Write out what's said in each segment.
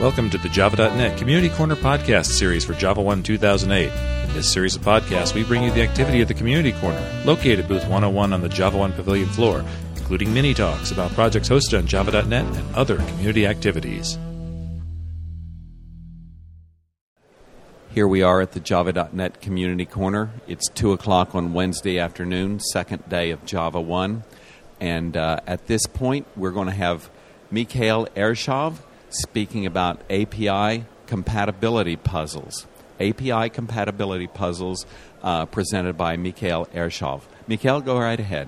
Welcome to the Java.net Community Corner podcast series for Java 1 2008. In this series of podcasts, we bring you the activity of the Community Corner, located at Booth 101 on the Java 1 Pavilion floor, including mini-talks about projects hosted on Java.net and other community activities. Here we are at the Java.net Community Corner. It's 2 o'clock on Wednesday afternoon, second day of Java 1. And at this point, we're going to have Mikhail Ershov speaking about API compatibility puzzles. API compatibility puzzles presented by Mikhail Ershov. Mikhail, go right ahead.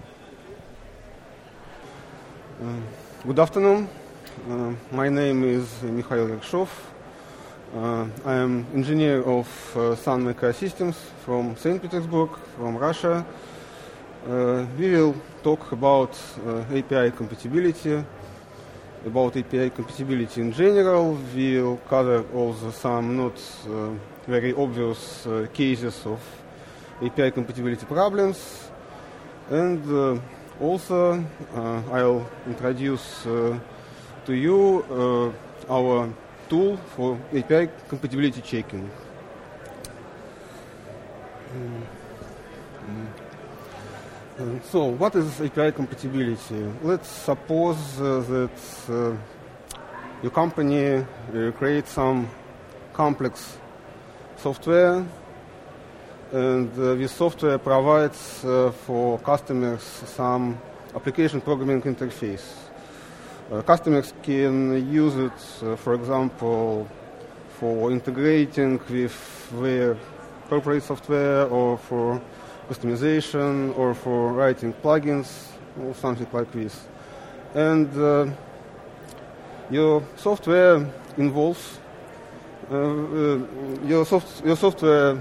Good afternoon. My name is Mikhail Ershov. I am engineer of Sun Microsystems from St. Petersburg, from Russia. We will talk about API compatibility, about API compatibility in general. We will cover also some not very obvious cases of API compatibility problems. And also I'll introduce to you our tool for API compatibility checking. So, what is API compatibility? Let's suppose that your company creates some complex software, and this software provides for customers some application programming interface. Customers can use it, for example, for integrating with their corporate software, or for customization, or for writing plugins, or something like this. And your software involves your software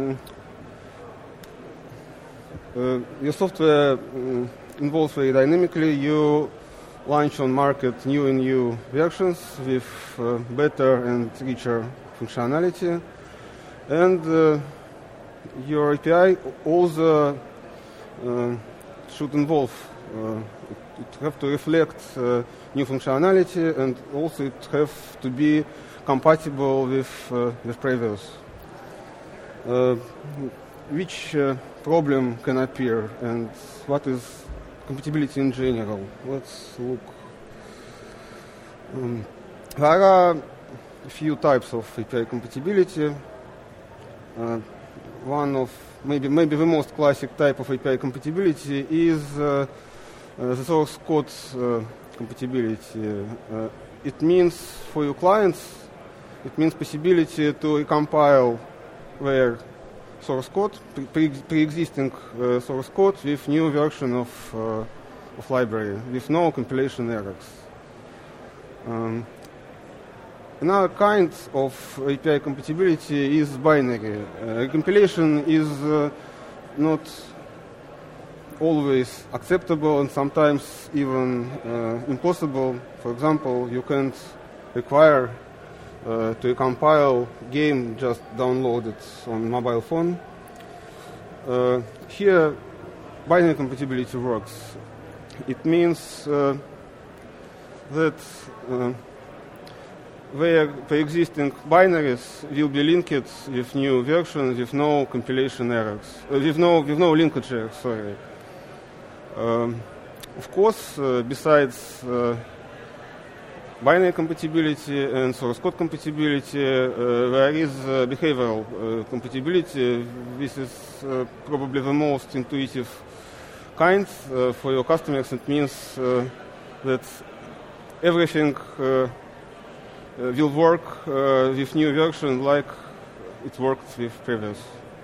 involves very dynamically. You launch on market new and new versions with better and richer functionality, and your API also should involve, it have to reflect new functionality, and also it have to be compatible with previous. Which problem can appear, and what is compatibility in general? Let's look. There are a few types of API compatibility. One of maybe the most classic type of API compatibility is the source code compatibility. It means for your clients, it means possibility to recompile their source code, pre-existing source code, with new version of library, with no compilation errors. Another kind of API compatibility is binary. Compilation is not always acceptable, and sometimes even impossible. For example, you can't require to compile game just download it on mobile phone. Here, binary compatibility works. It means that where pre-existing binaries will be linked with new versions with no compilation errors, with no linkage errors. Sorry. Of course, besides binary compatibility and source code compatibility, there is behavioral compatibility. This is probably the most intuitive kind for your customers. It means that everything will work with new version like it worked with previous.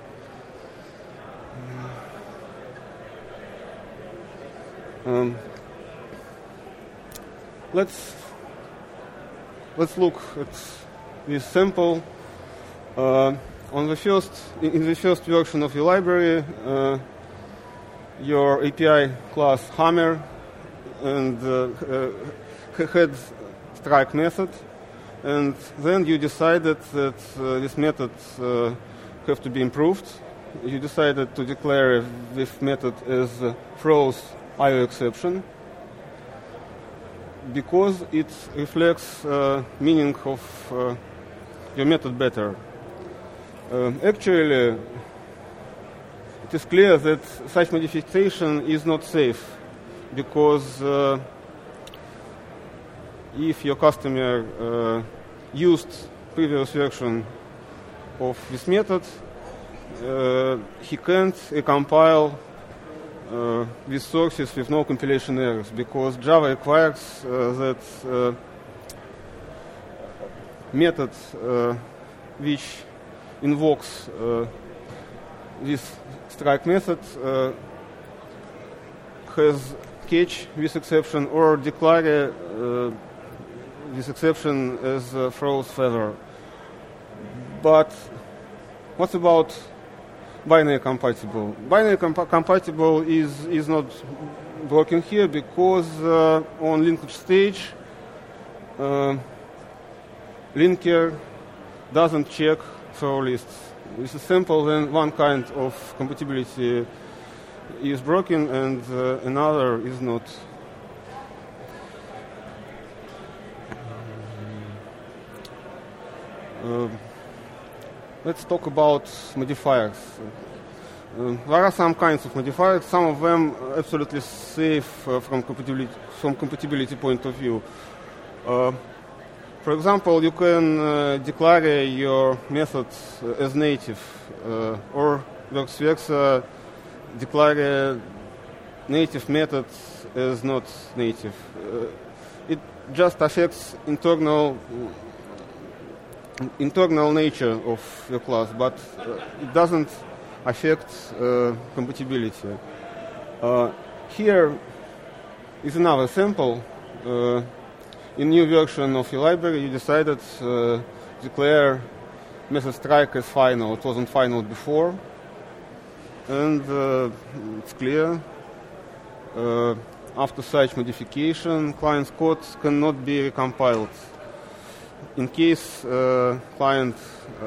Let's look at this sample. In the first version of your library, your API class Hammer and had strike method. And then you decided that this method have to be improved. You decided to declare this method as throws IO exception. because it reflects meaning of your method better. Actually, it is clear that such modification is not safe, because if your customer used previous version of this method, he can't recompile these sources with no compilation errors, because Java requires that method which invokes this strike method has catch this exception or declare this exception as throws feather. But what about binary compatible? Binary compatible is not working here, because on linkage stage linker doesn't check throw lists. This is simple when one kind of compatibility is broken and another is not. Let's talk about modifiers. There are some kinds of modifiers. Some of them absolutely safe from compatibility point of view. For example, you can declare your method as native, or vice versa, declare native method as not native. It just affects internal nature of your class, but it doesn't affect compatibility. Here is another sample. In new version of your library, you decided to declare method strike as final. It wasn't final before, and it's clear. After such modification, client's code cannot be recompiled. In case client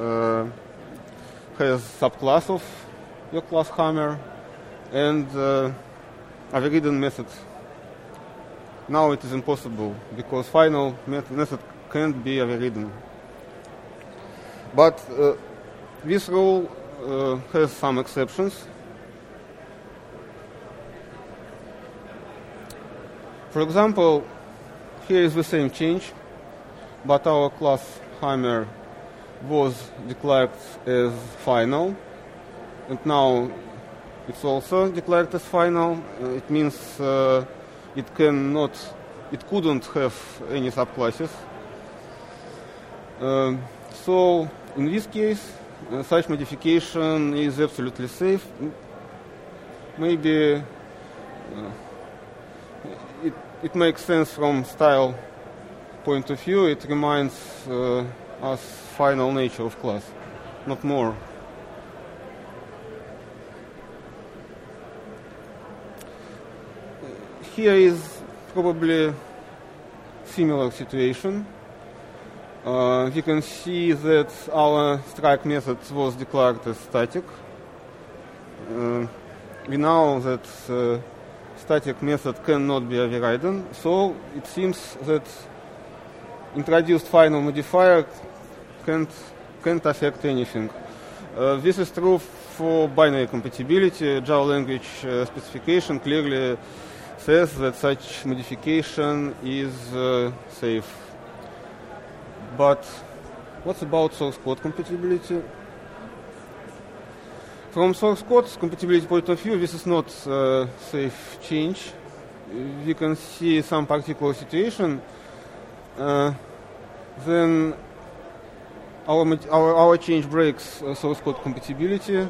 has subclass of your class Hammer and overridden method, now it is impossible, because final method can't be overridden. But this rule has some exceptions. For example, here is the same change, but our class Hammer was declared as final, and now it's also declared as final. It means it couldn't have any subclasses. So in this case, such modification is absolutely safe. Maybe it makes sense from style point of view. It reminds us final nature of class, not more. Here is probably similar situation. We can see that our strike method was declared as static. We know that static method cannot be overridden, so it seems that introduced final modifier can't affect anything. This is true for binary compatibility. Java language specification clearly says that such modification is safe. But what about source code compatibility? From source code compatibility point of view, this is not safe change. We can see some particular situation. Then our change breaks source code compatibility.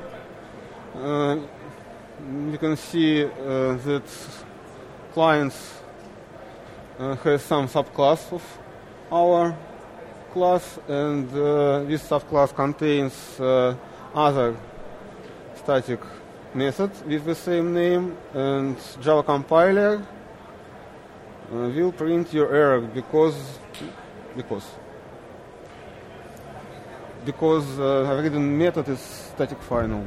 We can see that clients has some subclass of our class, and this subclass contains other static method with the same name, and Java compiler will print your error because overridden method is static final.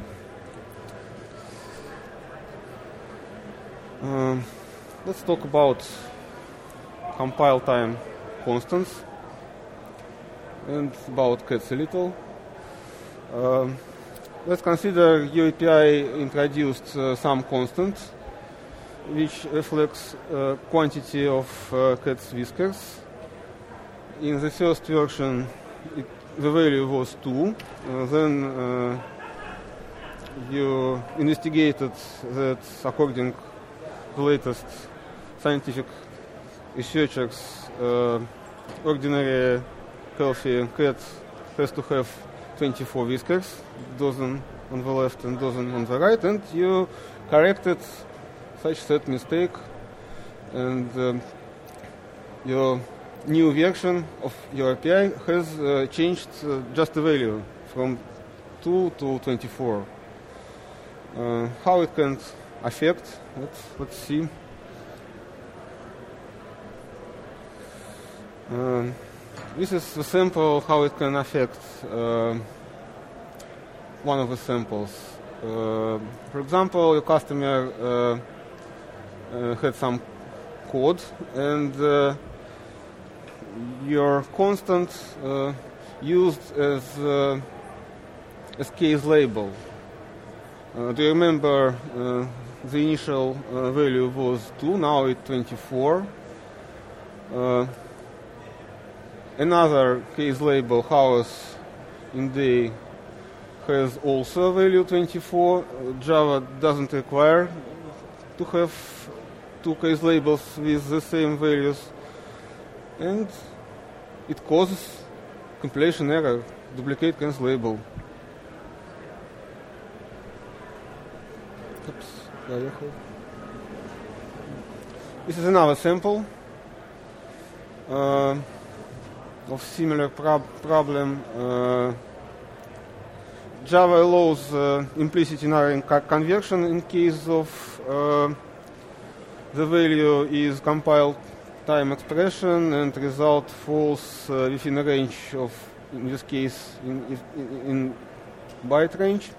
Let's talk about compile time constants and about cats a little. Let's consider your API introduced some constant which reflects quantity of cat's whiskers. In the first version, the value was 2. Then you investigated that according to the latest scientific researchers, ordinary healthy cat has to have 24 whiskers, dozen on the left and dozen on the right, and you corrected such set mistake, and your new version of your API has changed just the value from 2 to 24. How it can affect, let's see. This is the sample how it can affect one of the samples. For example, your customer had some code, and your constant used as case label. Do you remember the initial value was 2, now it's 24. Another case label, house in day, has also value 24. Java doesn't require to have two case labels with the same values, and it causes compilation error, duplicate case label. This is another sample of similar problem. Java allows implicit in-array conversion in case of the value is compiled time expression and result falls within a range of, in this case, in byte range.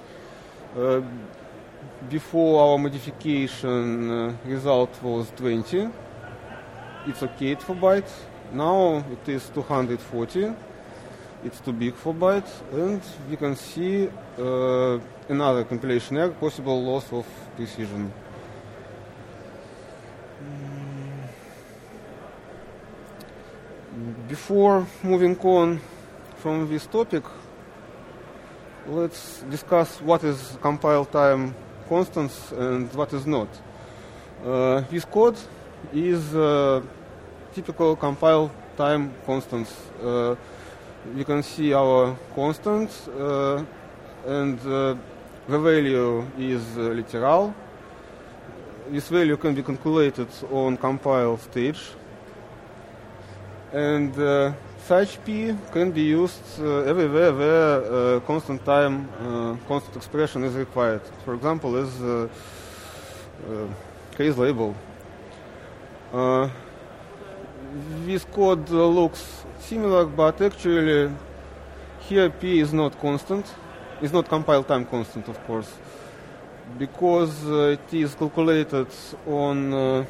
Before our modification, result was 20. It's okay for byte. Now it is 240. It's too big for byte, and we can see another compilation error, possible loss of precision. Before moving on from this topic, let's discuss what is compile time constants and what is not. This code is typical compile time constants. You can see our constant, and the value is literal. This value can be calculated on compile stage, and such P can be used everywhere where constant time, constant expression is required. For example, as case label. This code looks similar, but actually here P is not constant. It's not compile time constant, of course, because it is calculated on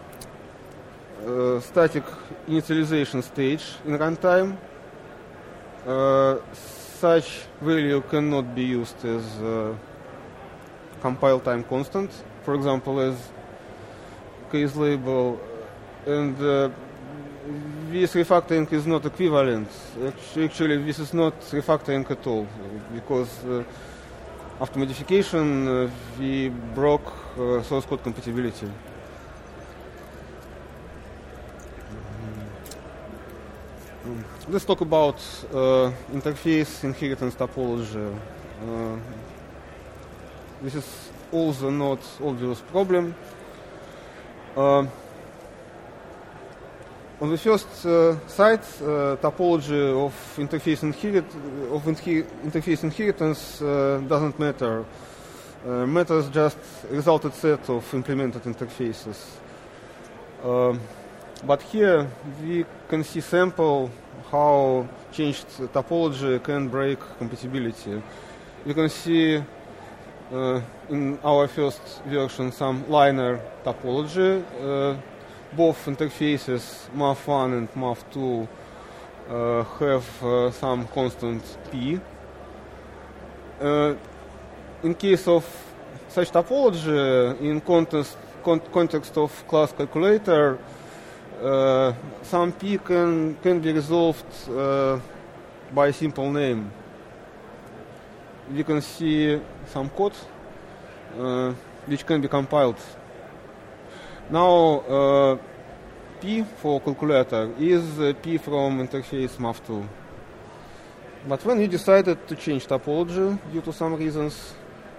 static initialization stage in runtime. Such value cannot be used as compile time constant, for example, as case label, and this refactoring is not equivalent. Actually, this is not refactoring at all, because after modification, we broke source code compatibility. Let's talk about interface inheritance topology. This is also not obvious problem. On the first side, topology of interface inheritance doesn't matter. Matters just resulted set of implemented interfaces. But here we can see sample how changed topology can break compatibility. You can see in our first version some liner topology both interfaces math1 and math2 have some constant p. In case of such topology, in context of class calculator, some p can be resolved by a simple name. We can see some code which can be compiled. Now, p for calculator is p from interface math2. But when we decided to change topology due to some reasons,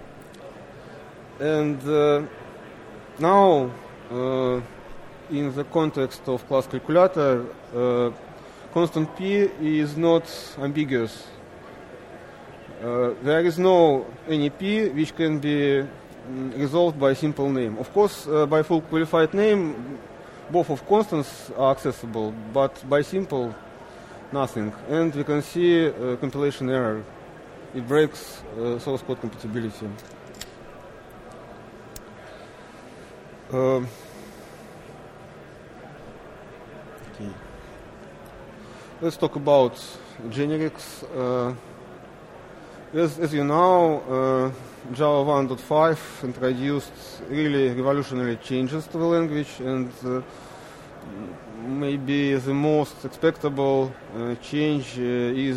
and now in the context of class calculator, constant p is not ambiguous. There is no any p which can be resolved by a simple name. Of course, by full qualified name, both of constants are accessible, but by simple, nothing. And we can see compilation error. It breaks source code compatibility. Okay. Let's talk about generics. As you know, Java 1.5 introduced really revolutionary changes to the language, and maybe the most expectable change is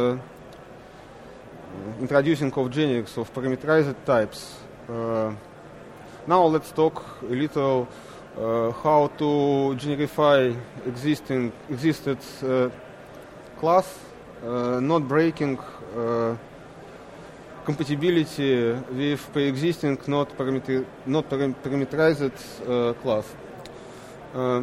introducing of generics of parameterized types. Now let's talk a little how to generify existed class, not breaking compatibility with pre-existing not parameterized class. A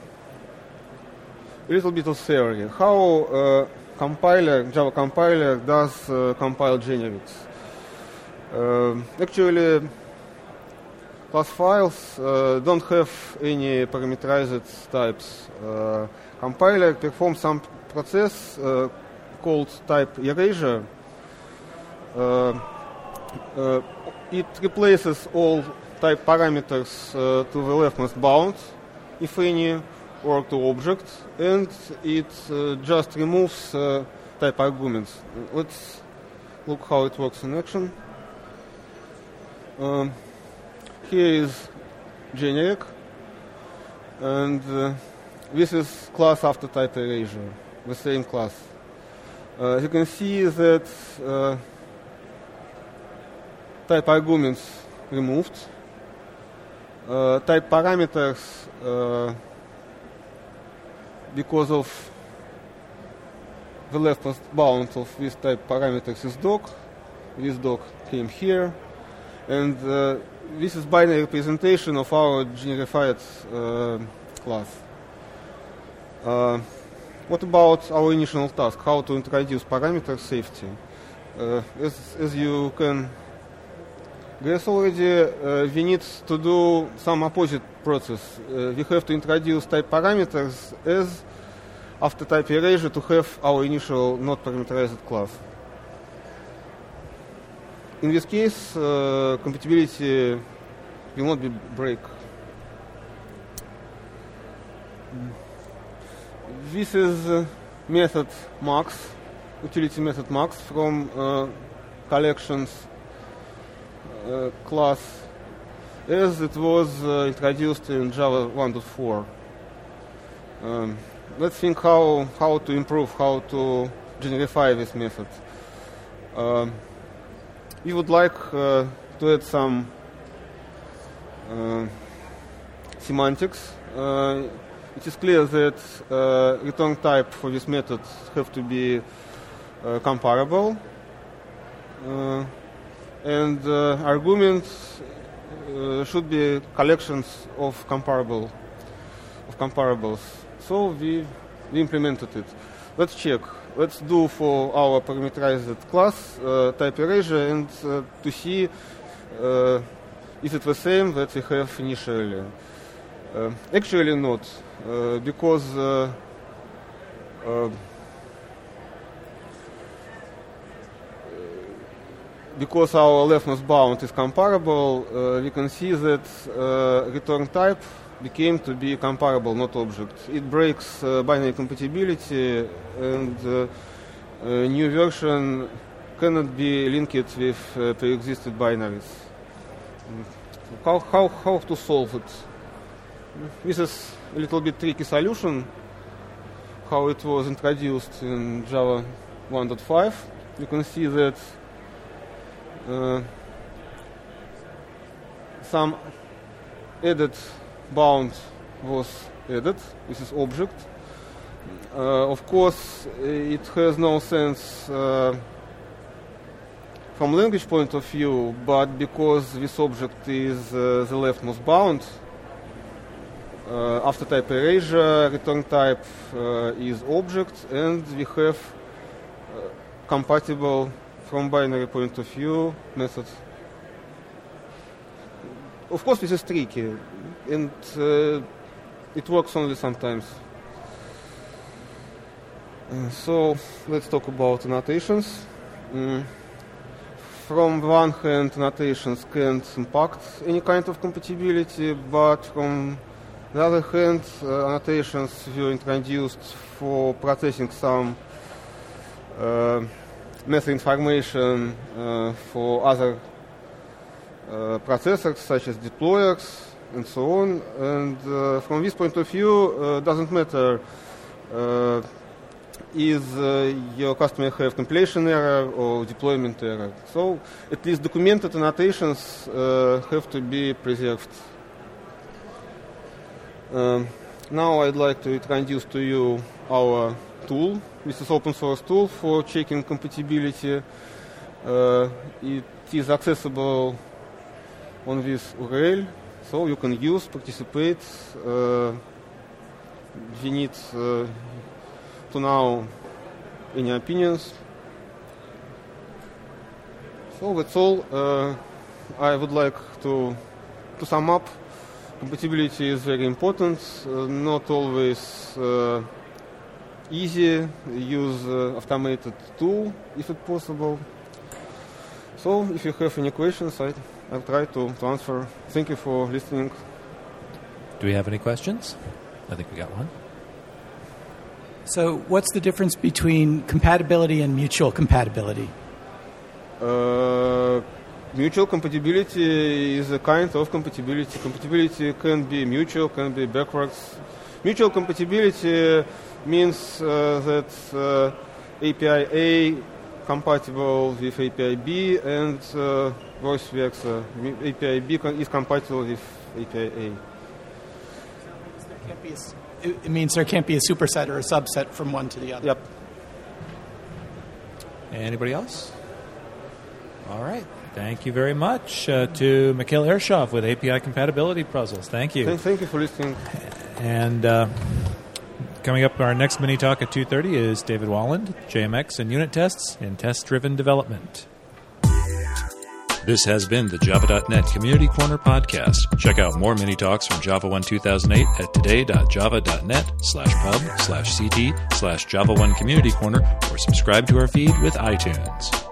little bit of theory. How Java compiler does compile generics. Actually, class files don't have any parameterized types. Compiler performs some process called type erasure. It replaces all type parameters to the leftmost bound, if any, or to object, and it just removes type arguments. Let's look how it works in action. Here is generic, and this is class after type erasure, the same class. You can see that type arguments removed, type parameters because of the leftmost bound of this type parameters is doc. This doc came here, and this is binary representation of our generified class. What about our initial task? How to introduce parameter safety? As you can guess already, we need to do some opposite process. We have to introduce type parameters as after type erasure to have our initial not parameterized class. In this case, compatibility will not be break. This is method max, utility method max from collections class as it was introduced in Java 1.4. Let's think how to improve, how to generify this method. We would like to add some semantics. It is clear that return type for this method have to be comparable, and arguments should be collections of comparables. So we implemented it. Let's check. Let's do for our parameterized class type erasure and to see is it the same that we have initially. Actually not, because our leftmost bound is comparable, we can see that return type became to be comparable, not object. It breaks binary compatibility, and new version cannot be linked with pre-existed binaries. How to solve it? This is a little bit tricky solution. How it was introduced in Java 1.5. You can see that some added bound was added. This is object. Of course, it has no sense from language point of view, but because this object is the leftmost bound, after type erasure, return type is object, and we have compatible from binary point of view method. Of course, this is tricky, and it works only sometimes. So let's talk about annotations. From one hand, annotations can't impact any kind of compatibility, but from the other hand, annotations were introduced for processing some method information for other processors, such as deployers and so on. And from this point of view, doesn't matter is your customer have compilation error or deployment error. So at least documented annotations have to be preserved. Now I'd like to introduce to you our tool. This is open source tool for checking compatibility. It is accessible on this URL, so you can use, participate. We need to know any opinions. So that's all. I would like to sum up. Compatibility is very important, not always easy. Use automated tool if it's possible. So if you have any questions, I'll try to answer. Thank you for listening. Do we have any questions? I think we got one. So what's the difference between compatibility and mutual compatibility? Mutual compatibility is a kind of compatibility. Compatibility can be mutual, can be backwards. Mutual compatibility means that API A compatible with API B and vice versa. API B is compatible with API A. It means there can't be a superset or a subset from one to the other. Yep. Anybody else? All right. Thank you very much to Mikhail Ershov with API Compatibility Puzzles. Thank you. Thank you for listening. And coming up, our next mini talk at 2:30 is David Walland, JMX and unit tests in test-driven development. This has been the Java.net Community Corner podcast. Check out more mini talks from Java 1 2008 at today.java.net/pub/ct/Java1 Community Corner or subscribe to our feed with iTunes.